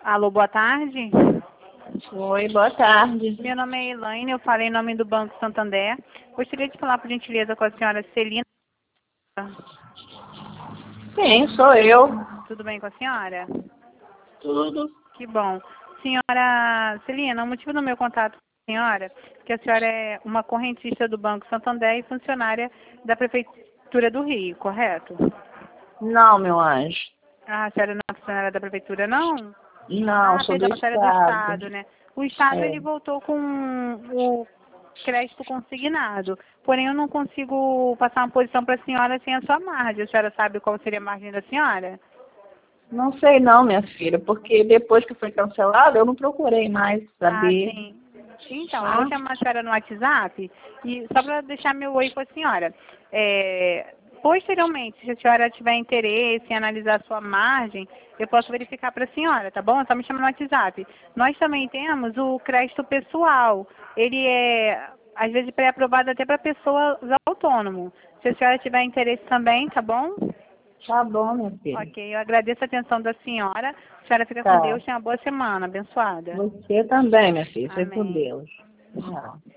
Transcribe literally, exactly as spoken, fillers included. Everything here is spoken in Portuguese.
Alô, boa tarde. Oi, boa tarde. Meu nome é Elaine, eu falei em nome do Banco Santander. Gostaria de falar, por gentileza, com a senhora Celina. Sim, sou eu. Tudo bem com a senhora? Tudo. Que bom. Senhora Celina, o motivo do meu contato com a senhora é que a senhora é uma correntista do Banco Santander e funcionária da Prefeitura do Rio, correto? Não, meu anjo. Ah, a senhora não é funcionária da Prefeitura, não? Não, Ah, sou do perdão, a senhora é do Estado. Estado, né? O Estado, É. ele voltou com o crédito consignado. Porém, eu não consigo passar uma posição para a senhora sem a sua margem. A senhora sabe qual seria a margem da senhora? Não sei não, minha filha, porque depois que foi cancelado, eu não procurei mais Ah, saber. sim. Então, eu vou Tá? chamar a senhora no WhatsApp e só para deixar meu oi com a senhora. É, posteriormente, se a senhora tiver interesse em analisar a sua margem, eu posso verificar para a senhora, tá bom? É só me chamar no WhatsApp. Nós também temos o crédito pessoal. Ele é, às vezes, pré-aprovado até para pessoas autônomas. Se a senhora tiver interesse também, tá bom? Tá bom, minha filha. Ok, eu agradeço a atenção da senhora. A senhora fica com Tá. Deus. Tenha uma boa semana. Abençoada. Você também, minha filha. Fique com Amém. Deus. Tchau.